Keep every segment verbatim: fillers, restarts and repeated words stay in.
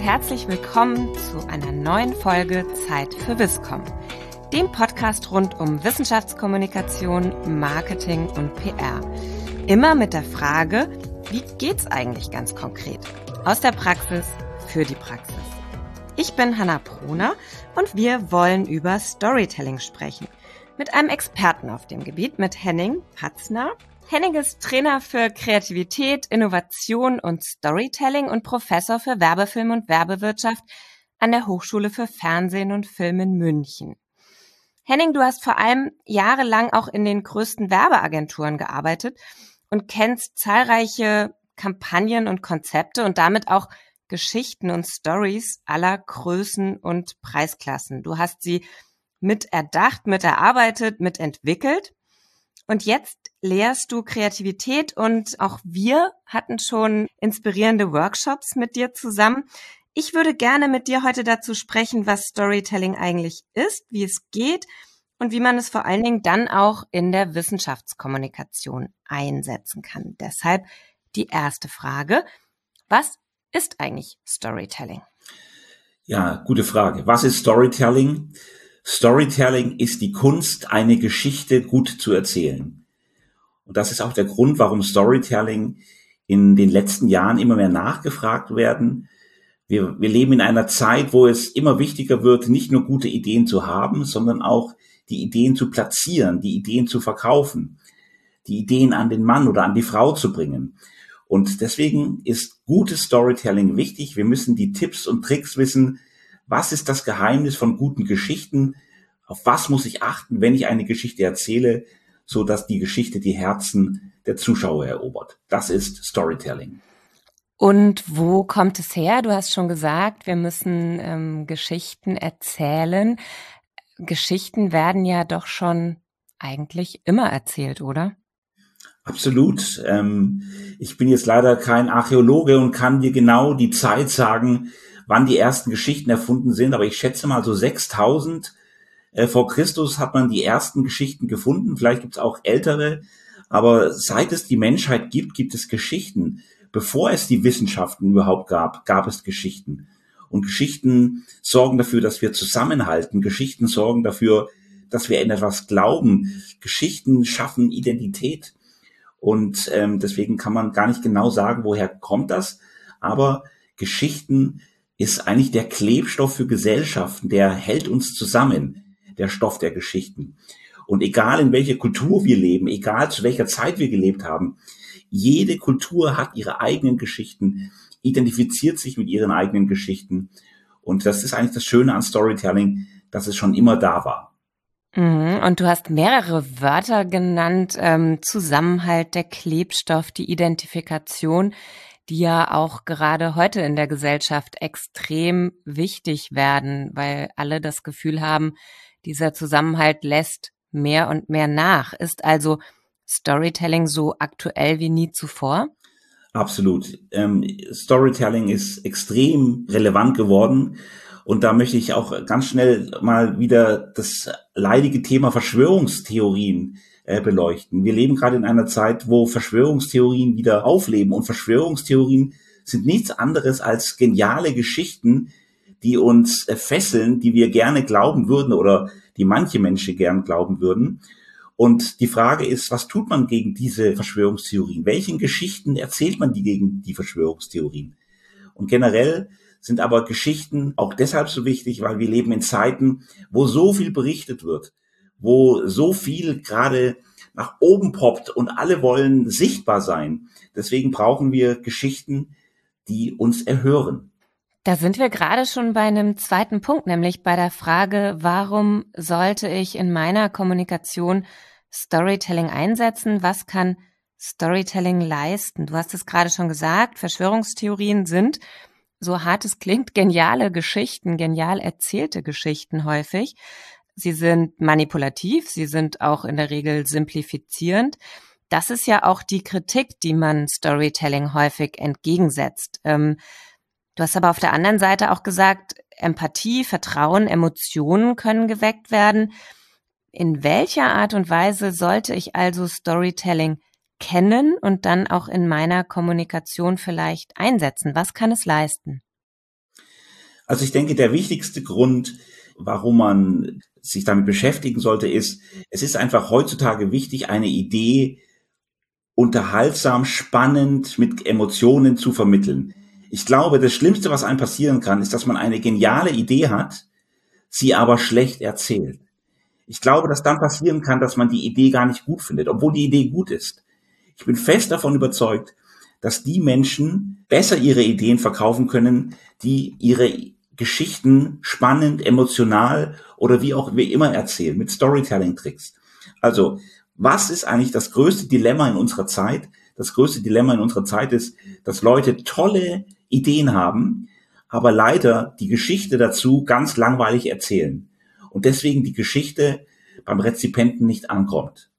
herzlich willkommen zu einer neuen Folge Zeit für Wisscom, dem Podcast rund um Wissenschaftskommunikation, Marketing und P R. Immer mit der Frage, wie geht's eigentlich ganz konkret? Aus der Praxis für die Praxis. Ich bin Hanna Proner und wir wollen über Storytelling sprechen. Mit einem Experten auf dem Gebiet, mit Henning Patzner. Henning ist Trainer für Kreativität, Innovation und Storytelling und Professor für Werbefilm und Werbewirtschaft an der Hochschule für Fernsehen und Film in München. Henning, du hast vor allem jahrelang auch in den größten Werbeagenturen gearbeitet und kennst zahlreiche Kampagnen und Konzepte und damit auch Geschichten und Stories aller Größen und Preisklassen. Du hast sie mit erdacht, mit erarbeitet, mit entwickelt. Und jetzt lehrst du Kreativität und auch wir hatten schon inspirierende Workshops mit dir zusammen. Ich würde gerne mit dir heute dazu sprechen, was Storytelling eigentlich ist, wie es geht und wie man es vor allen Dingen dann auch in der Wissenschaftskommunikation einsetzen kann. Deshalb die erste Frage: Was ist eigentlich Storytelling? Ja, gute Frage. Was ist Storytelling? Storytelling ist die Kunst, eine Geschichte gut zu erzählen. Und das ist auch der Grund, warum Storytelling in den letzten Jahren immer mehr nachgefragt werden. Wir, wir leben in einer Zeit, wo es immer wichtiger wird, nicht nur gute Ideen zu haben, sondern auch die Ideen zu platzieren, die Ideen zu verkaufen, die Ideen an den Mann oder an die Frau zu bringen. Und deswegen ist gutes Storytelling wichtig. Wir müssen die Tipps und Tricks wissen. Was ist das Geheimnis von guten Geschichten? Auf was muss ich achten, wenn ich eine Geschichte erzähle, so dass die Geschichte die Herzen der Zuschauer erobert? Das ist Storytelling. Und wo kommt es her? Du hast schon gesagt, wir müssen ähm, Geschichten erzählen. Geschichten werden ja doch schon eigentlich immer erzählt, oder? Absolut. Ähm, ich bin jetzt leider kein Archäologe und kann dir genau die Zeit sagen, wann die ersten Geschichten erfunden sind, aber ich schätze mal so sechstausend äh, vor Christus hat man die ersten Geschichten gefunden. Vielleicht gibt es auch ältere, aber seit es die Menschheit gibt, gibt es Geschichten. Bevor es die Wissenschaften überhaupt gab, gab es Geschichten. Und Geschichten sorgen dafür, dass wir zusammenhalten. Geschichten sorgen dafür, dass wir in etwas glauben. Geschichten schaffen Identität. Und ähm, deswegen kann man gar nicht genau sagen, woher kommt das. Aber Geschichten ist eigentlich der Klebstoff für Gesellschaften, der hält uns zusammen, der Stoff der Geschichten. Und egal in welcher Kultur wir leben, egal zu welcher Zeit wir gelebt haben, jede Kultur hat ihre eigenen Geschichten, identifiziert sich mit ihren eigenen Geschichten. Und das ist eigentlich das Schöne an Storytelling, dass es schon immer da war. Und du hast mehrere Wörter genannt: ähm, Zusammenhalt, der Klebstoff, die Identifikation, die ja auch gerade heute in der Gesellschaft extrem wichtig werden, weil alle das Gefühl haben, dieser Zusammenhalt lässt mehr und mehr nach. Ist also Storytelling so aktuell wie nie zuvor? Absolut. Ähm, Storytelling ist extrem relevant geworden. Und da möchte ich auch ganz schnell mal wieder das leidige Thema Verschwörungstheorien äh, beleuchten. Wir leben gerade in einer Zeit, wo Verschwörungstheorien wieder aufleben. Und Verschwörungstheorien sind nichts anderes als geniale Geschichten, die uns äh, fesseln, die wir gerne glauben würden oder die manche Menschen gern glauben würden. Und die Frage ist, was tut man gegen diese Verschwörungstheorien? Welchen Geschichten erzählt man die gegen die Verschwörungstheorien? Und generell sind aber Geschichten auch deshalb so wichtig, weil wir leben in Zeiten, wo so viel berichtet wird, wo so viel gerade nach oben poppt und alle wollen sichtbar sein. Deswegen brauchen wir Geschichten, die uns erhören. Da sind wir gerade schon bei einem zweiten Punkt, nämlich bei der Frage, warum sollte ich in meiner Kommunikation Storytelling einsetzen? Was kann Storytelling leisten? Du hast es gerade schon gesagt, Verschwörungstheorien sind, so hart es klingt, geniale Geschichten, genial erzählte Geschichten häufig. Sie sind manipulativ, sie sind auch in der Regel simplifizierend. Das ist ja auch die Kritik, die man Storytelling häufig entgegensetzt. Ähm, du hast aber auf der anderen Seite auch gesagt, Empathie, Vertrauen, Emotionen können geweckt werden. In welcher Art und Weise sollte ich also Storytelling kennen und dann auch in meiner Kommunikation vielleicht einsetzen? Was kann es leisten? Also ich denke, der wichtigste Grund, warum man sich damit beschäftigen sollte, ist, es ist einfach heutzutage wichtig, eine Idee unterhaltsam, spannend, mit Emotionen zu vermitteln. Ich glaube, das Schlimmste, was einem passieren kann, ist, dass man eine geniale Idee hat, sie aber schlecht erzählt. Ich glaube, dass dann passieren kann, dass man die Idee gar nicht gut findet, obwohl die Idee gut ist. Ich bin fest davon überzeugt, dass die Menschen besser ihre Ideen verkaufen können, die ihre Geschichten spannend, emotional oder wie auch wie immer erzählen, mit Storytelling-Tricks. Also, was ist eigentlich das größte Dilemma in unserer Zeit? Das größte Dilemma in unserer Zeit ist, dass Leute tolle Ideen haben, aber leider die Geschichte dazu ganz langweilig erzählen. Und deswegen die Geschichte beim Rezipienten nicht ankommt.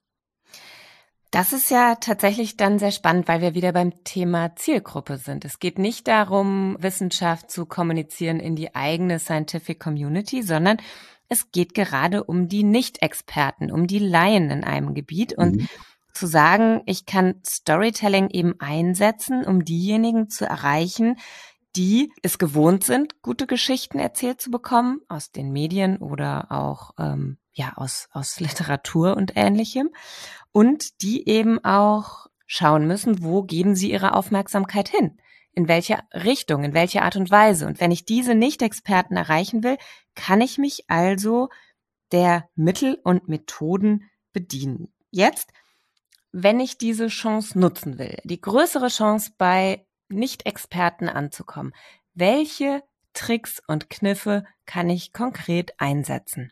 Das ist ja tatsächlich dann sehr spannend, weil wir wieder beim Thema Zielgruppe sind. Es geht nicht darum, Wissenschaft zu kommunizieren in die eigene Scientific Community, sondern es geht gerade um die Nicht-Experten, um die Laien in einem Gebiet. Und mhm. zu sagen, ich kann Storytelling eben einsetzen, um diejenigen zu erreichen, die es gewohnt sind, gute Geschichten erzählt zu bekommen, aus den Medien oder auch ähm, ja aus aus Literatur und Ähnlichem, und die eben auch schauen müssen, wo geben sie ihre Aufmerksamkeit hin, in welche Richtung, in welche Art und Weise. Und wenn ich diese Nicht-Experten erreichen will, kann ich mich also der Mittel und Methoden bedienen. Jetzt, wenn ich diese Chance nutzen will, die größere Chance bei Nicht-Experten anzukommen, welche Tricks und Kniffe kann ich konkret einsetzen?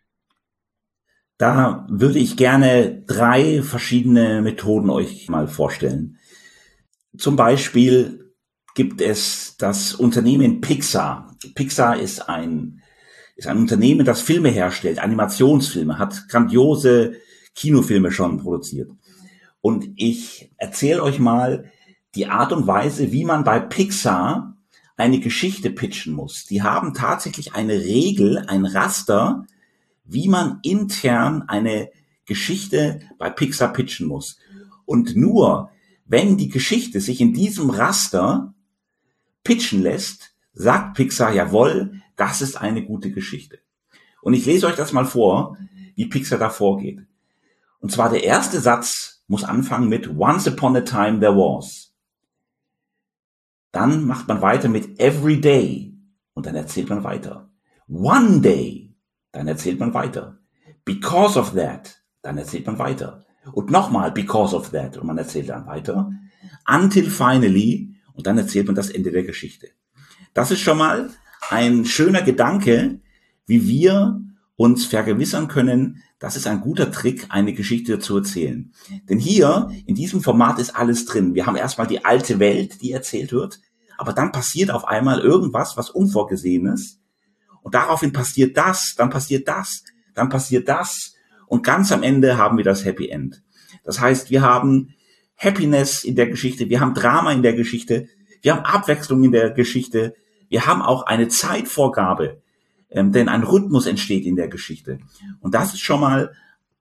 Da würde ich gerne drei verschiedene Methoden euch mal vorstellen. Zum Beispiel gibt es das Unternehmen Pixar. Pixar ist ein, ist ein Unternehmen, das Filme herstellt, Animationsfilme, hat grandiose Kinofilme schon produziert. Und ich erzähle euch mal die Art und Weise, wie man bei Pixar eine Geschichte pitchen muss. Die haben tatsächlich eine Regel, ein Raster, wie man intern eine Geschichte bei Pixar pitchen muss. Und nur, wenn die Geschichte sich in diesem Raster pitchen lässt, sagt Pixar, jawohl, das ist eine gute Geschichte. Und ich lese euch das mal vor, wie Pixar da vorgeht. Und zwar der erste Satz muss anfangen mit Once upon a time there was. Dann macht man weiter mit Every day und dann erzählt man weiter. One day. Dann erzählt man weiter. Because of that. Dann erzählt man weiter. Und nochmal because of that. Und man erzählt dann weiter. Until finally. Und dann erzählt man das Ende der Geschichte. Das ist schon mal ein schöner Gedanke, wie wir uns vergewissern können, das ist ein guter Trick, eine Geschichte zu erzählen. Denn hier, in diesem Format ist alles drin. Wir haben erstmal die alte Welt, die erzählt wird. Aber dann passiert auf einmal irgendwas, was Unvorgesehenes. Und daraufhin passiert das, dann passiert das, dann passiert das. Und ganz am Ende haben wir das Happy End. Das heißt, wir haben Happiness in der Geschichte, wir haben Drama in der Geschichte, wir haben Abwechslung in der Geschichte, wir haben auch eine Zeitvorgabe, ähm, denn ein Rhythmus entsteht in der Geschichte. Und das ist schon mal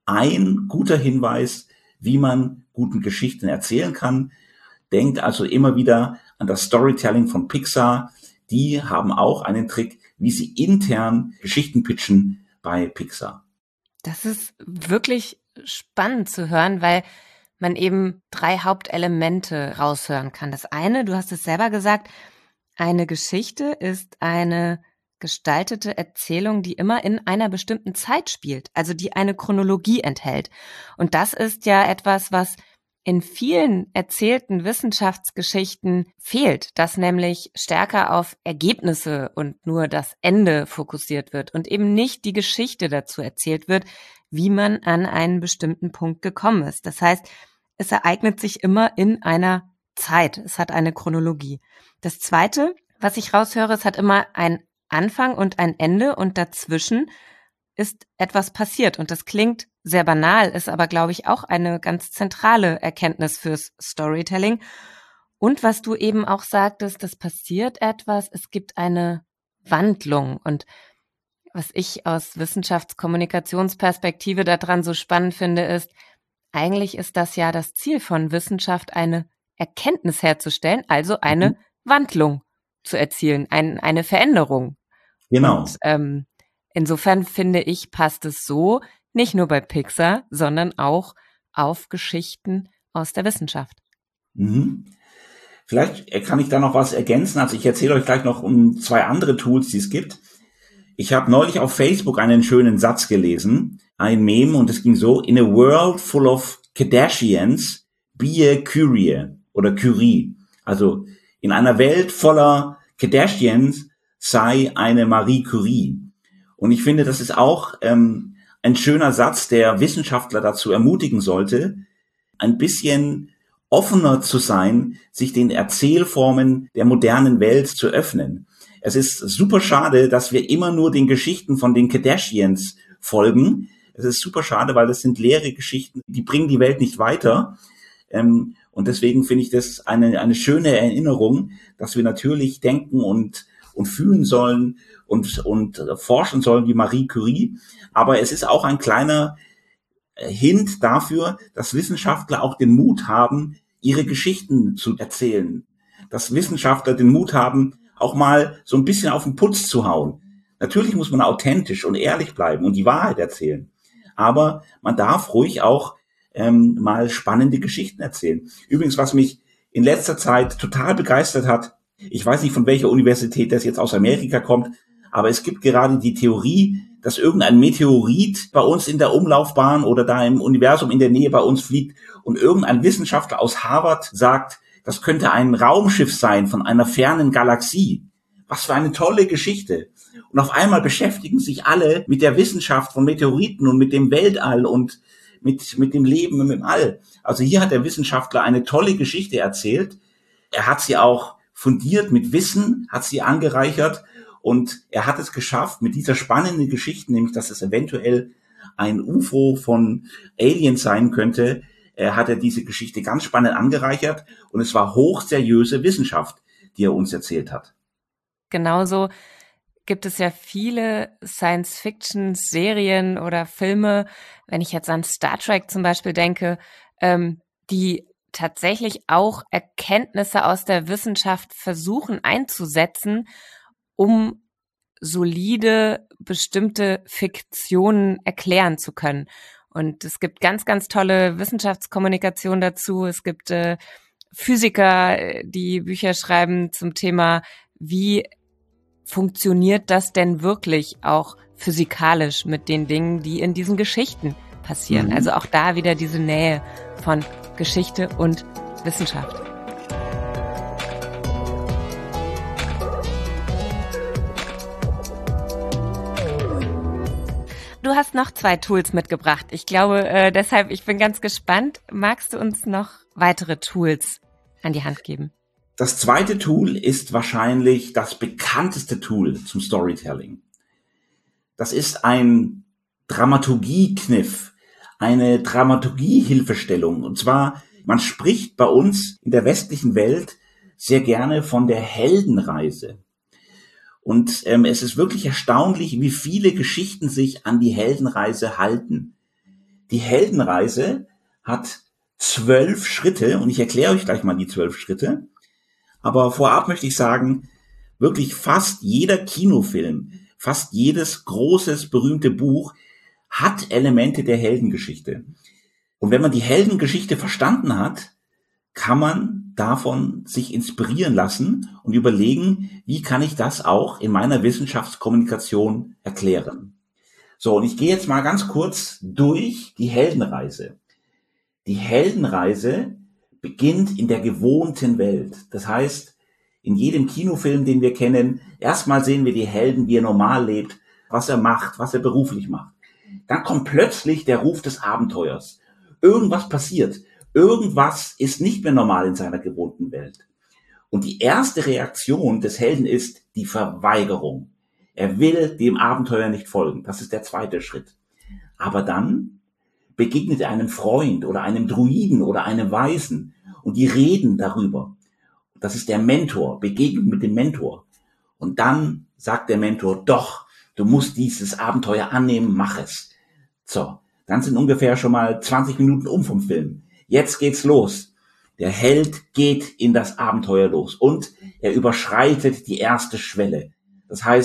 ein guter Hinweis, wie man guten Geschichten erzählen kann. Denkt also immer wieder an das Storytelling von Pixar. Die haben auch einen Trick, wie sie intern Geschichten pitchen bei Pixar. Das ist wirklich spannend zu hören, weil man eben drei Hauptelemente raushören kann. Das eine, du hast es selber gesagt, eine Geschichte ist eine gestaltete Erzählung, die immer in einer bestimmten Zeit spielt, also die eine Chronologie enthält. Und das ist ja etwas, was in vielen erzählten Wissenschaftsgeschichten fehlt, dass nämlich stärker auf Ergebnisse und nur das Ende fokussiert wird und eben nicht die Geschichte dazu erzählt wird, wie man an einen bestimmten Punkt gekommen ist. Das heißt, es ereignet sich immer in einer Zeit. Es hat eine Chronologie. Das Zweite, was ich raushöre, es hat immer einen Anfang und ein Ende und dazwischen ist etwas passiert. Und das klingt sehr banal, ist aber, glaube ich, auch eine ganz zentrale Erkenntnis fürs Storytelling. Und was du eben auch sagtest, das passiert etwas, es gibt eine Wandlung. Und was ich aus Wissenschaftskommunikationsperspektive daran so spannend finde, ist, eigentlich ist das ja das Ziel von Wissenschaft, eine Erkenntnis herzustellen, also eine mhm. Wandlung zu erzielen, ein, eine Veränderung. Genau. Und ähm, insofern finde ich, passt es so nicht nur bei Pixar, sondern auch auf Geschichten aus der Wissenschaft. Mhm. Vielleicht kann ich da noch was ergänzen. Also ich erzähle euch gleich noch um zwei andere Tools, die es gibt. Ich habe neulich auf Facebook einen schönen Satz gelesen, ein Meme, und es ging so: In a world full of Kardashians, be a Curie oder Curie. Also in einer Welt voller Kardashians sei eine Marie Curie. Und ich finde, das ist auch ähm, ein schöner Satz, der Wissenschaftler dazu ermutigen sollte, ein bisschen offener zu sein, sich den Erzählformen der modernen Welt zu öffnen. Es ist super schade, dass wir immer nur den Geschichten von den Kardashians folgen. Es ist super schade, weil das sind leere Geschichten, die bringen die Welt nicht weiter. Ähm, und deswegen finde ich das eine, eine schöne Erinnerung, dass wir natürlich denken und, und fühlen sollen und, und forschen sollen wie Marie Curie. Aber es ist auch ein kleiner Hint dafür, dass Wissenschaftler auch den Mut haben, ihre Geschichten zu erzählen. Dass Wissenschaftler den Mut haben, auch mal so ein bisschen auf den Putz zu hauen. Natürlich muss man authentisch und ehrlich bleiben und die Wahrheit erzählen. Aber man darf ruhig auch ähm, mal spannende Geschichten erzählen. Übrigens, was mich in letzter Zeit total begeistert hat, ich weiß nicht, von welcher Universität das jetzt aus Amerika kommt, aber es gibt gerade die Theorie, dass irgendein Meteorit bei uns in der Umlaufbahn oder da im Universum in der Nähe bei uns fliegt und irgendein Wissenschaftler aus Harvard sagt, das könnte ein Raumschiff sein von einer fernen Galaxie. Was für eine tolle Geschichte. Und auf einmal beschäftigen sich alle mit der Wissenschaft von Meteoriten und mit dem Weltall und mit, mit dem Leben und mit dem All. Also hier hat der Wissenschaftler eine tolle Geschichte erzählt. Er hat sie auch fundiert mit Wissen, hat sie angereichert. Und er hat es geschafft, mit dieser spannenden Geschichte, nämlich dass es eventuell ein U F O von Aliens sein könnte, äh, hat er diese Geschichte ganz spannend angereichert. Und es war hochseriöse Wissenschaft, die er uns erzählt hat. Genauso gibt es ja viele Science-Fiction-Serien oder Filme, wenn ich jetzt an Star Trek zum Beispiel denke, ähm, die tatsächlich auch Erkenntnisse aus der Wissenschaft versuchen einzusetzen, um solide bestimmte Fiktionen erklären zu können. Und es gibt ganz, ganz tolle Wissenschaftskommunikation dazu. Es gibt äh, Physiker, die Bücher schreiben zum Thema, wie funktioniert das denn wirklich auch physikalisch mit den Dingen, die in diesen Geschichten passieren. Mhm. Also auch da wieder diese Nähe von Geschichte und Wissenschaft. Du hast noch zwei Tools mitgebracht. Ich glaube, äh, deshalb, ich bin ganz gespannt. Magst du uns noch weitere Tools an die Hand geben? Das zweite Tool ist wahrscheinlich das bekannteste Tool zum Storytelling. Das ist ein Dramaturgie-Kniff, eine Dramaturgie-Hilfestellung. Und zwar, man spricht bei uns in der westlichen Welt sehr gerne von der Heldenreise. Und ähm, es ist wirklich erstaunlich, wie viele Geschichten sich an die Heldenreise halten. Die Heldenreise hat zwölf Schritte, und ich erkläre euch gleich mal die zwölf Schritte. Aber vorab möchte ich sagen, wirklich fast jeder Kinofilm, fast jedes großes, berühmte Buch hat Elemente der Heldengeschichte. Und wenn man die Heldengeschichte verstanden hat, kann man davon sich inspirieren lassen und überlegen, wie kann ich das auch in meiner Wissenschaftskommunikation erklären. So, und ich gehe jetzt mal ganz kurz durch die Heldenreise. Die Heldenreise beginnt in der gewohnten Welt. Das heißt, in jedem Kinofilm, den wir kennen, erstmal sehen wir die Helden, wie er normal lebt, was er macht, was er beruflich macht. Dann kommt plötzlich der Ruf des Abenteuers. Irgendwas passiert. Irgendwas ist nicht mehr normal in seiner gewohnten Welt. Und die erste Reaktion des Helden ist die Verweigerung. Er will dem Abenteuer nicht folgen. Das ist der zweite Schritt. Aber dann begegnet er einem Freund oder einem Druiden oder einem Weisen und die reden darüber. Das ist der Mentor, Begegnung mit dem Mentor. Und dann sagt der Mentor, doch, du musst dieses Abenteuer annehmen, mach es. So, dann sind ungefähr schon mal zwanzig Minuten um vom Film. Jetzt geht's los. Der Held geht in das Abenteuer los und er überschreitet die erste Schwelle. Das heißt,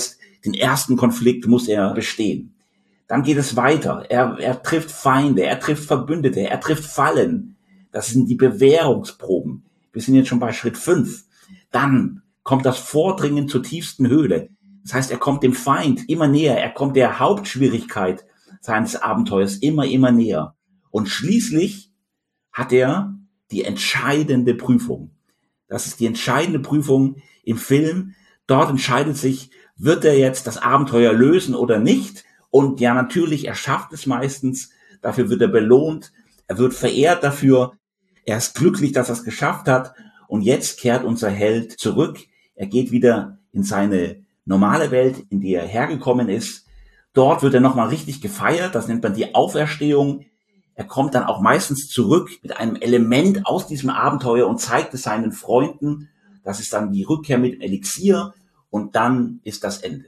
Den ersten Konflikt muss er bestehen. Dann geht es weiter. Er, er trifft Feinde, er trifft Verbündete, er trifft Fallen. Das sind die Bewährungsproben. Wir sind jetzt schon bei Schritt fünf. Dann kommt das Vordringen zur tiefsten Höhle. Das heißt, er kommt dem Feind immer näher. Er kommt der Hauptschwierigkeit seines Abenteuers immer, immer näher. Und schließlich hat er die entscheidende Prüfung. Das ist die entscheidende Prüfung im Film. Dort entscheidet sich, wird er jetzt das Abenteuer lösen oder nicht? Und ja, natürlich, er schafft es meistens. Dafür wird er belohnt. Er wird verehrt dafür. Er ist glücklich, dass er es geschafft hat. Und jetzt kehrt unser Held zurück. Er geht wieder in seine normale Welt, in die er hergekommen ist. Dort wird er nochmal richtig gefeiert. Das nennt man die Auferstehung. Er kommt dann auch meistens zurück mit einem Element aus diesem Abenteuer und zeigt es seinen Freunden. Das ist dann die Rückkehr mit dem Elixier. Und dann ist das Ende.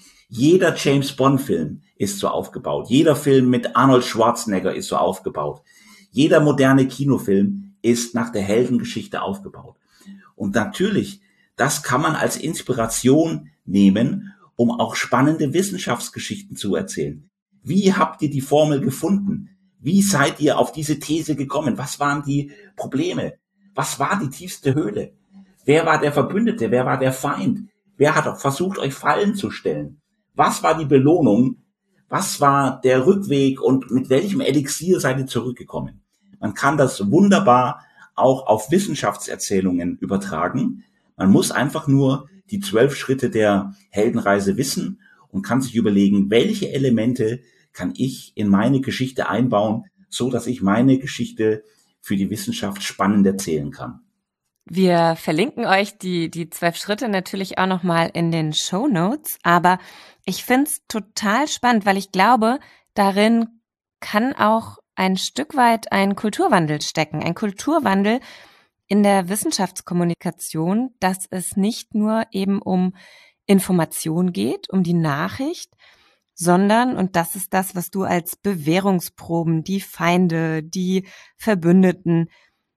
Jeder James-Bond-Film ist so aufgebaut. Jeder Film mit Arnold Schwarzenegger ist so aufgebaut. Jeder moderne Kinofilm ist nach der Heldengeschichte aufgebaut. Und natürlich, das kann man als Inspiration nehmen, um auch spannende Wissenschaftsgeschichten zu erzählen. Wie habt ihr die Formel gefunden? Wie seid ihr auf diese These gekommen? Was waren die Probleme? Was war die tiefste Höhle? Wer war der Verbündete? Wer war der Feind? Wer hat versucht, euch Fallen zu stellen? Was war die Belohnung? Was war der Rückweg und mit welchem Elixier seid ihr zurückgekommen? Man kann das wunderbar auch auf Wissenschaftserzählungen übertragen. Man muss einfach nur die zwölf Schritte der Heldenreise wissen und kann sich überlegen, welche Elemente kann ich in meine Geschichte einbauen, so dass ich meine Geschichte für die Wissenschaft spannend erzählen kann. Wir verlinken euch die die zwölf Schritte natürlich auch nochmal in den Shownotes, aber ich find's total spannend, weil ich glaube, darin kann auch ein Stück weit ein Kulturwandel stecken, ein Kulturwandel in der Wissenschaftskommunikation, dass es nicht nur eben um Information geht, um die Nachricht, sondern, und das ist das, was du als Bewährungsproben, die Feinde, die Verbündeten,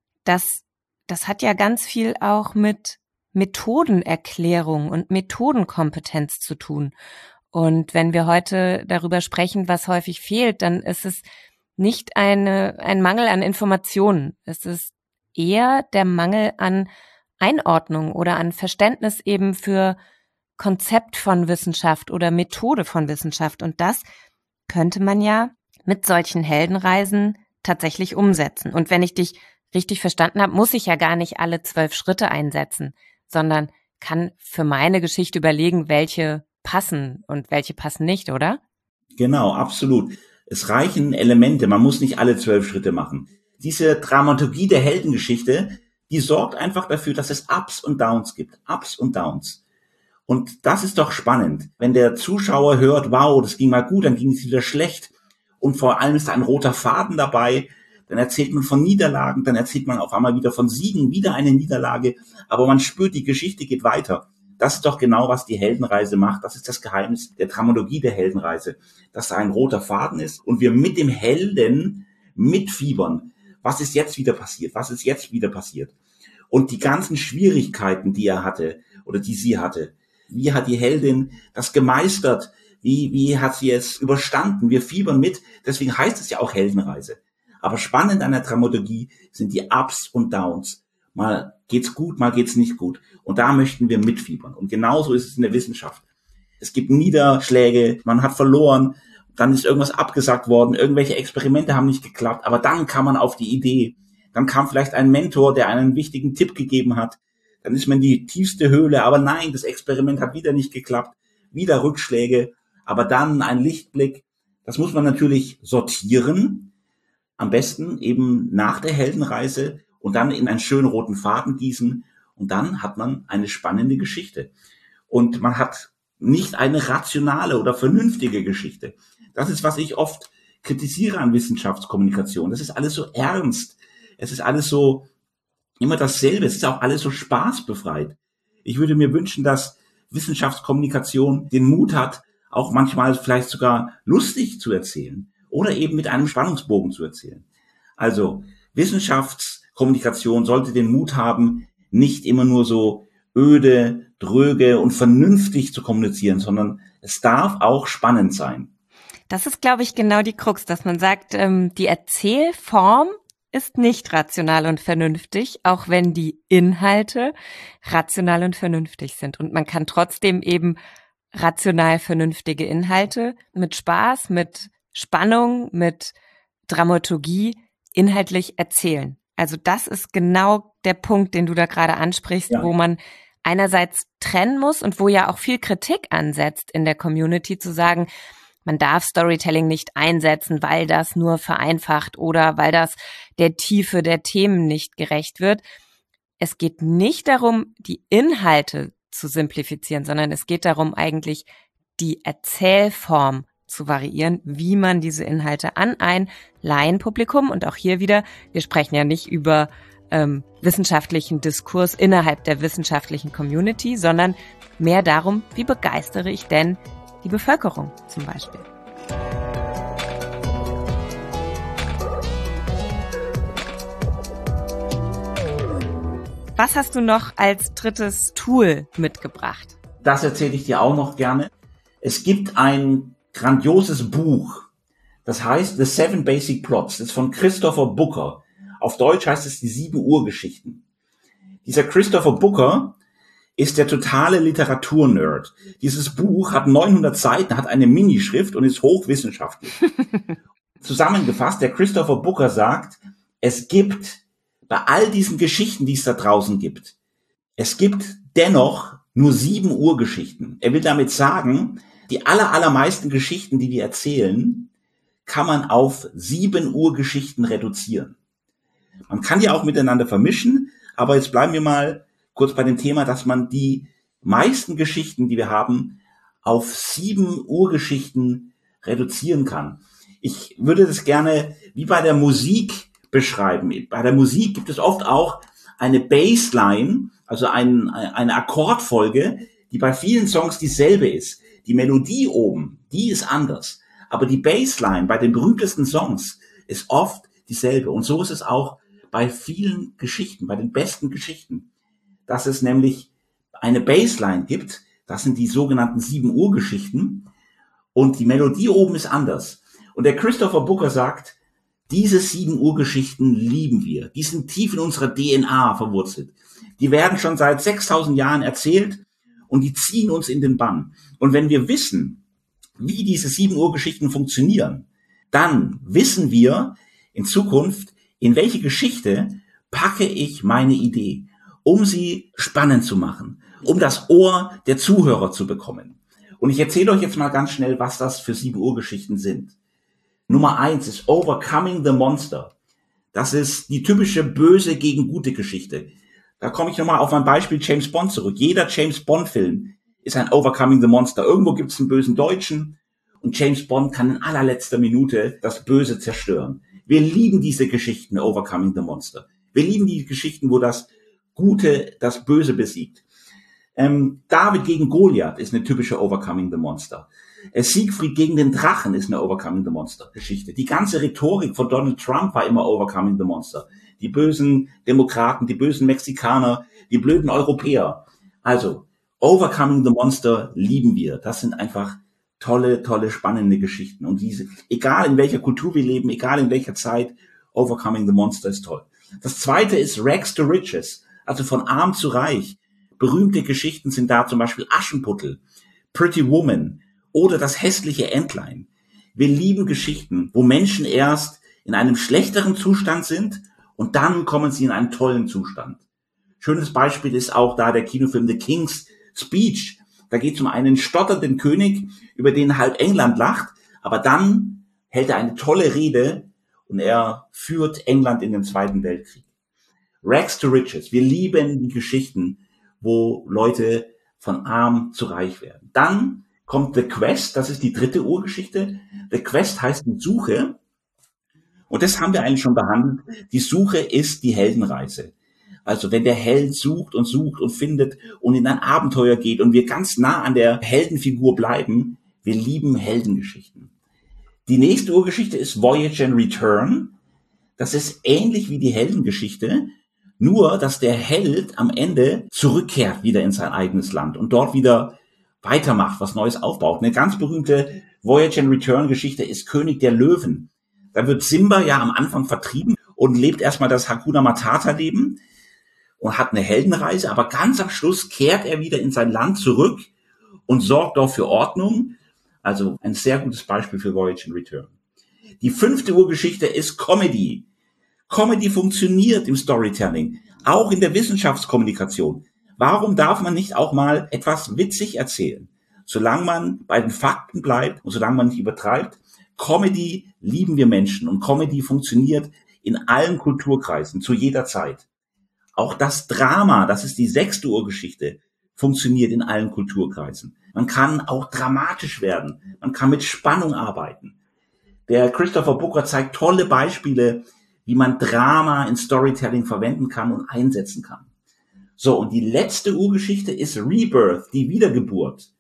das Das hat ja ganz viel auch mit Methodenerklärung und Methodenkompetenz zu tun. Und wenn wir heute darüber sprechen, was häufig fehlt, dann ist es nicht eine, ein Mangel an Informationen. Es ist eher der Mangel an Einordnung oder an Verständnis eben für Konzept von Wissenschaft oder Methode von Wissenschaft. Und das könnte man ja mit solchen Heldenreisen tatsächlich umsetzen. Und wenn ich dich richtig verstanden habe, muss ich ja gar nicht alle zwölf Schritte einsetzen, sondern kann für meine Geschichte überlegen, welche passen und welche passen nicht, oder? Genau, absolut. Es reichen Elemente, man muss nicht alle zwölf Schritte machen. Diese Dramaturgie der Heldengeschichte, die sorgt einfach dafür, dass es Ups und Downs gibt. Ups und Downs. Und das ist doch spannend, wenn der Zuschauer hört, wow, das ging mal gut, dann ging es wieder schlecht. Und vor allem ist da ein roter Faden dabei. Dann erzählt man von Niederlagen, dann erzählt man auf einmal wieder von Siegen, wieder eine Niederlage, aber man spürt, die Geschichte geht weiter. Das ist doch genau, was die Heldenreise macht. Das ist das Geheimnis der Dramaturgie der Heldenreise, dass da ein roter Faden ist und wir mit dem Helden mitfiebern. Was ist jetzt wieder passiert? Was ist jetzt wieder passiert? Und die ganzen Schwierigkeiten, die er hatte oder die sie hatte, wie hat die Heldin das gemeistert? Wie, wie hat sie es überstanden? Wir fiebern mit. Deswegen heißt es ja auch Heldenreise. Aber spannend an der Dramaturgie sind die Ups und Downs. Mal geht's gut, mal geht's nicht gut. Und da möchten wir mitfiebern. Und genauso ist es in der Wissenschaft. Es gibt Niederschläge, man hat verloren, dann ist irgendwas abgesagt worden, irgendwelche Experimente haben nicht geklappt, aber dann kam man auf die Idee. Dann kam vielleicht ein Mentor, der einen wichtigen Tipp gegeben hat. Dann ist man in die tiefste Höhle, aber nein, das Experiment hat wieder nicht geklappt. Wieder Rückschläge, aber dann ein Lichtblick. Das muss man natürlich sortieren. Am besten eben nach der Heldenreise und dann in einen schönen roten Faden gießen und dann hat man eine spannende Geschichte. Und man hat nicht eine rationale oder vernünftige Geschichte. Das ist, was ich oft kritisiere an Wissenschaftskommunikation. Das ist alles so ernst. Es ist alles so immer dasselbe. Es ist auch alles so spaßbefreit. Ich würde mir wünschen, dass Wissenschaftskommunikation den Mut hat, auch manchmal vielleicht sogar lustig zu erzählen. Oder eben mit einem Spannungsbogen zu erzählen. Also Wissenschaftskommunikation sollte den Mut haben, nicht immer nur so öde, dröge und vernünftig zu kommunizieren, sondern Es darf auch spannend sein. Das ist, glaube ich, genau die Krux, dass man sagt, ähm, die Erzählform ist nicht rational und vernünftig, auch wenn die Inhalte rational und vernünftig sind. Und man kann trotzdem eben rational vernünftige Inhalte mit Spaß, mit Spannung, mit Dramaturgie inhaltlich erzählen. Also das ist genau der Punkt, den du da gerade ansprichst, ja. Wo man einerseits trennen muss und wo ja auch viel Kritik ansetzt in der Community, zu sagen, man darf Storytelling nicht einsetzen, weil das nur vereinfacht oder weil das der Tiefe der Themen nicht gerecht wird. Es geht nicht darum, die Inhalte zu simplifizieren, sondern es geht darum, eigentlich die Erzählform zu variieren, wie man diese Inhalte an ein Laienpublikum, und auch hier wieder, wir sprechen ja nicht über ähm, wissenschaftlichen Diskurs innerhalb der wissenschaftlichen Community, sondern mehr darum, wie begeistere ich denn die Bevölkerung zum Beispiel. Was hast du noch als drittes Tool mitgebracht? Das erzähle ich dir auch noch gerne. Es gibt ein grandioses Buch, das heißt The Seven Basic Plots. Das ist von Christopher Booker. Auf Deutsch heißt es die sieben Urgeschichten. Dieser Christopher Booker ist der totale Literaturnerd. Dieses Buch hat neunhundert Seiten, hat eine Minischrift und ist hochwissenschaftlich. Zusammengefasst, der Christopher Booker sagt, es gibt bei all diesen Geschichten, die es da draußen gibt, es gibt dennoch nur sieben Urgeschichten. Er will damit sagen, die aller, allermeisten Geschichten, die wir erzählen, kann man auf sieben Urgeschichten reduzieren. Man kann die auch miteinander vermischen, aber jetzt bleiben wir mal kurz bei dem Thema, dass man die meisten Geschichten, die wir haben, auf sieben Urgeschichten reduzieren kann. Ich würde das gerne wie bei der Musik beschreiben. Bei der Musik gibt es oft auch eine Bassline, also ein, eine Akkordfolge, die bei vielen Songs dieselbe ist. Die Melodie oben, die ist anders. Aber die Bassline bei den berühmtesten Songs ist oft dieselbe. Und so ist es auch bei vielen Geschichten, bei den besten Geschichten, dass es nämlich eine Bassline gibt. Das sind die sogenannten sieben Urgeschichten. Und die Melodie oben ist anders. Und der Christopher Booker sagt, diese sieben Urgeschichten lieben wir. Die sind tief in unserer D N A verwurzelt. Die werden schon seit sechstausend Jahren erzählt und die ziehen uns in den Bann. Und wenn wir wissen, wie diese sieben Urgeschichten funktionieren, dann wissen wir in Zukunft, in welche Geschichte packe ich meine Idee, um sie spannend zu machen, um das Ohr der Zuhörer zu bekommen. Und ich erzähle euch jetzt mal ganz schnell, was das für sieben Urgeschichten sind. Nummer eins ist Overcoming the Monster. Das ist die typische böse gegen gute Geschichte. Da komme ich nochmal auf mein Beispiel James Bond zurück. Jeder James Bond Film ist ein Overcoming the Monster. Irgendwo gibt es einen bösen Deutschen und James Bond kann in allerletzter Minute das Böse zerstören. Wir lieben diese Geschichten, Overcoming the Monster. Wir lieben die Geschichten, wo das Gute das Böse besiegt. Ähm, David gegen Goliath ist eine typische Overcoming the Monster. Äh, Siegfried gegen den Drachen ist eine Overcoming the Monster Geschichte. Die ganze Rhetorik von Donald Trump war immer Overcoming the Monster. Die bösen Demokraten, die bösen Mexikaner, die blöden Europäer. Also, Overcoming the Monster lieben wir. Das sind einfach tolle, tolle, spannende Geschichten. Und diese, egal in welcher Kultur wir leben, egal in welcher Zeit, Overcoming the Monster ist toll. Das zweite ist Rags to Riches, also von arm zu reich. Berühmte Geschichten sind da zum Beispiel Aschenputtel, Pretty Woman oder das hässliche Entlein. Wir lieben Geschichten, wo Menschen erst in einem schlechteren Zustand sind und dann kommen sie in einen tollen Zustand. Schönes Beispiel ist auch da der Kinofilm The King's Speech. Da geht es um einen stotternden König, über den halb England lacht, aber dann hält er eine tolle Rede und er führt England in den Zweiten Weltkrieg. Rags to Riches. Wir lieben die Geschichten, wo Leute von arm zu reich werden. Dann kommt The Quest, das ist die dritte Urgeschichte. The Quest heißt die Suche. Und das haben wir eigentlich schon behandelt. Die Suche ist die Heldenreise. Also wenn der Held sucht und sucht und findet und in ein Abenteuer geht und wir ganz nah an der Heldenfigur bleiben, wir lieben Heldengeschichten. Die nächste Urgeschichte ist Voyage and Return. Das ist ähnlich wie die Heldengeschichte, nur dass der Held am Ende zurückkehrt wieder in sein eigenes Land und dort wieder weitermacht, was Neues aufbaut. Eine ganz berühmte Voyage and Return Geschichte ist König der Löwen. Da wird Simba ja am Anfang vertrieben und lebt erstmal das Hakuna Matata Leben und hat eine Heldenreise, aber ganz am Schluss kehrt er wieder in sein Land zurück und sorgt dort für Ordnung. Also ein sehr gutes Beispiel für Voyage and Return. Die fünfte Urgeschichte ist Comedy. Comedy funktioniert im Storytelling, auch in der Wissenschaftskommunikation. Warum darf man nicht auch mal etwas witzig erzählen? Solange man bei den Fakten bleibt und solange man nicht übertreibt. Comedy lieben wir Menschen und Comedy funktioniert in allen Kulturkreisen zu jeder Zeit. Auch das Drama, das ist die sechste Urgeschichte, funktioniert in allen Kulturkreisen. Man kann auch dramatisch werden. Man kann mit Spannung arbeiten. Der Christopher Booker zeigt tolle Beispiele, wie man Drama in Storytelling verwenden kann und einsetzen kann. So, und die letzte Urgeschichte ist Rebirth, die Wiedergeburt.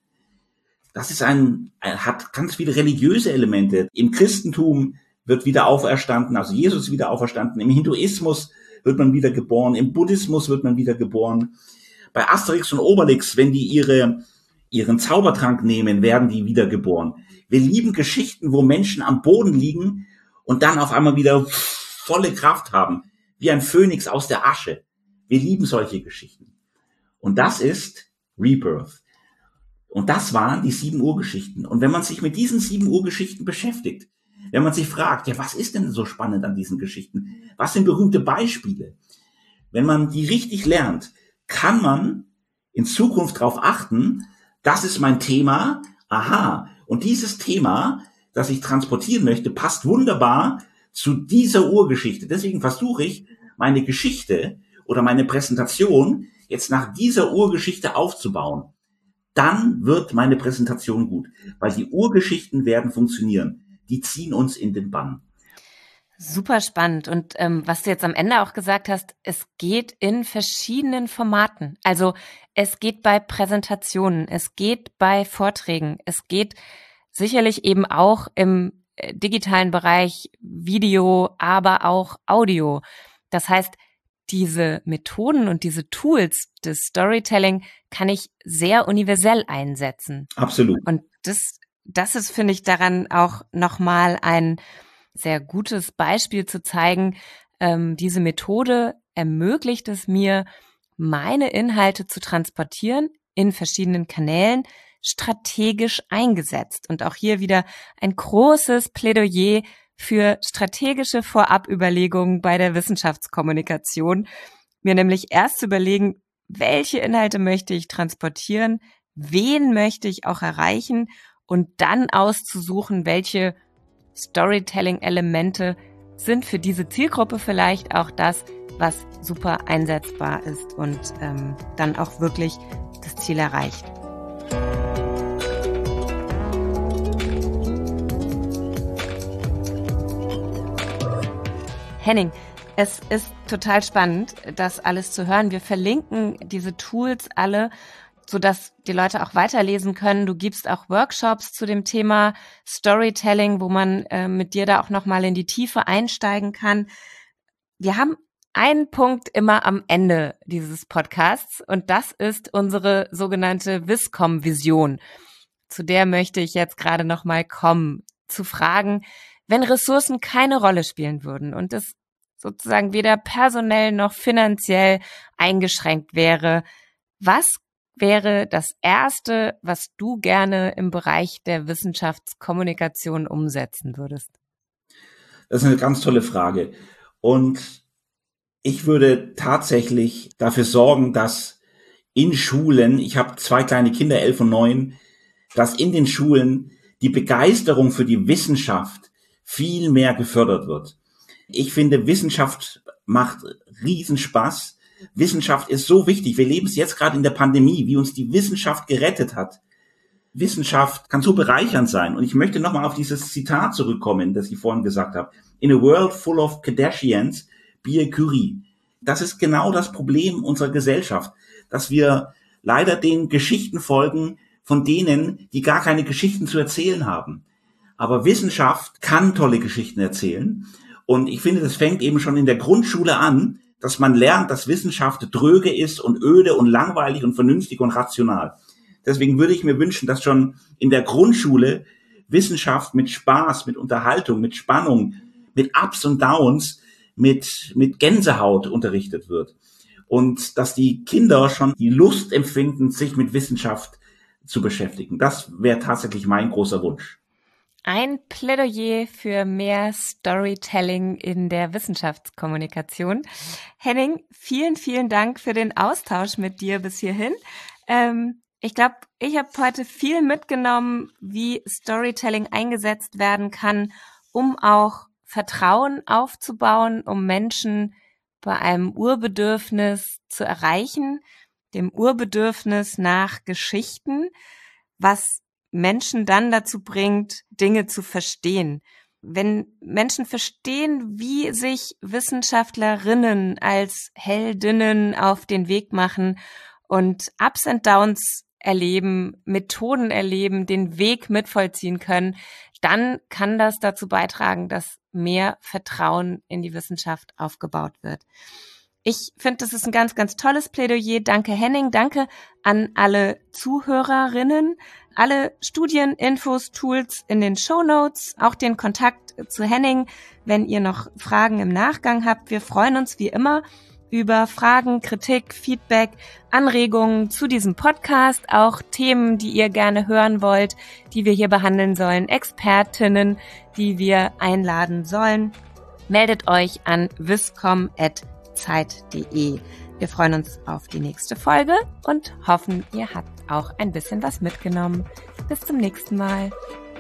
Das ist ein, hat ganz viele religiöse Elemente. Im Christentum wird wieder auferstanden, also Jesus ist wieder auferstanden. Im Hinduismus wird man wieder geboren. Im Buddhismus wird man wieder geboren. Bei Asterix und Obelix, wenn die ihre, ihren Zaubertrank nehmen, werden die wiedergeboren. Wir lieben Geschichten, wo Menschen am Boden liegen und dann auf einmal wieder volle Kraft haben, wie ein Phönix aus der Asche. Wir lieben solche Geschichten. Und das ist Rebirth. Und das waren die sieben Urgeschichten. Und wenn man sich mit diesen sieben Urgeschichten beschäftigt, wenn man sich fragt, ja, was ist denn so spannend an diesen Geschichten? Was sind berühmte Beispiele? Wenn man die richtig lernt, kann man in Zukunft darauf achten, das ist mein Thema, aha, und dieses Thema, das ich transportieren möchte, passt wunderbar zu dieser Urgeschichte. Deswegen versuche ich, meine Geschichte oder meine Präsentation jetzt nach dieser Urgeschichte aufzubauen. Dann wird meine Präsentation gut, weil die Urgeschichten werden funktionieren. Die ziehen uns in den Bann. Super spannend. Und ähm, was du jetzt am Ende auch gesagt hast, es geht in verschiedenen Formaten. Also es geht bei Präsentationen, es geht bei Vorträgen, es geht sicherlich eben auch im äh, digitalen Bereich Video, aber auch Audio. Das heißt, diese Methoden und diese Tools des Storytelling kann ich sehr universell einsetzen. Absolut. Und das, das ist, finde ich, daran auch nochmal ein sehr gutes Beispiel zu zeigen. Ähm, diese Methode ermöglicht es mir, meine Inhalte zu transportieren in verschiedenen Kanälen, strategisch eingesetzt. Und auch hier wieder ein großes Plädoyer für strategische Vorabüberlegungen bei der Wissenschaftskommunikation. Mir nämlich erst zu überlegen, welche Inhalte möchte ich transportieren, wen möchte ich auch erreichen und dann auszusuchen, welche Storytelling-Elemente sind für diese Zielgruppe vielleicht auch das, was super einsetzbar ist und ähm, dann auch wirklich das Ziel erreicht. Henning, es ist total spannend, das alles zu hören. Wir verlinken diese Tools alle, sodass die Leute auch weiterlesen können. Du gibst auch Workshops zu dem Thema Storytelling, wo man äh, mit dir da auch nochmal in die Tiefe einsteigen kann. Wir haben einen Punkt immer am Ende dieses Podcasts und das ist unsere sogenannte Viscom-Vision. Zu der möchte ich jetzt gerade nochmal kommen, zu fragen, wenn Ressourcen keine Rolle spielen würden und es sozusagen weder personell noch finanziell eingeschränkt wäre, was wäre das Erste, was du gerne im Bereich der Wissenschaftskommunikation umsetzen würdest? Das ist eine ganz tolle Frage. Und ich würde tatsächlich dafür sorgen, dass in Schulen, ich habe zwei kleine Kinder, elf und neun, dass in den Schulen die Begeisterung für die Wissenschaft viel mehr gefördert wird. Ich finde, Wissenschaft macht Riesenspaß. Wissenschaft ist so wichtig. Wir leben es jetzt gerade in der Pandemie, wie uns die Wissenschaft gerettet hat. Wissenschaft kann so bereichernd sein. Und ich möchte nochmal auf dieses Zitat zurückkommen, das ich vorhin gesagt habe. In a world full of Kardashians, be a Curie. Das ist genau das Problem unserer Gesellschaft, dass wir leider den Geschichten folgen von denen, die gar keine Geschichten zu erzählen haben. Aber Wissenschaft kann tolle Geschichten erzählen. Und ich finde, das fängt eben schon in der Grundschule an, dass man lernt, dass Wissenschaft dröge ist und öde und langweilig und vernünftig und rational. Deswegen würde ich mir wünschen, dass schon in der Grundschule Wissenschaft mit Spaß, mit Unterhaltung, mit Spannung, mit Ups und Downs, mit, mit Gänsehaut unterrichtet wird. Und dass die Kinder schon die Lust empfinden, sich mit Wissenschaft zu beschäftigen. Das wäre tatsächlich mein großer Wunsch. Ein Plädoyer für mehr Storytelling in der Wissenschaftskommunikation. Henning, vielen, vielen Dank für den Austausch mit dir bis hierhin. Ähm, ich glaube, ich habe heute viel mitgenommen, wie Storytelling eingesetzt werden kann, um auch Vertrauen aufzubauen, um Menschen bei einem Urbedürfnis zu erreichen, dem Urbedürfnis nach Geschichten, was Menschen dann dazu bringt, Dinge zu verstehen. Wenn Menschen verstehen, wie sich Wissenschaftlerinnen als Heldinnen auf den Weg machen und Ups and Downs erleben, Methoden erleben, den Weg mitvollziehen können, dann kann das dazu beitragen, dass mehr Vertrauen in die Wissenschaft aufgebaut wird. Ich finde, das ist ein ganz, ganz tolles Plädoyer. Danke, Henning. Danke an alle Zuhörerinnen. Alle Studien, Infos, Tools in den Shownotes, auch den Kontakt zu Henning, wenn ihr noch Fragen im Nachgang habt. Wir freuen uns wie immer über Fragen, Kritik, Feedback, Anregungen zu diesem Podcast, auch Themen, die ihr gerne hören wollt, die wir hier behandeln sollen, Expertinnen, die wir einladen sollen. Meldet euch an wiscom at zeit punkt de. Wir freuen uns auf die nächste Folge und hoffen, ihr habt auch ein bisschen was mitgenommen. Bis zum nächsten Mal.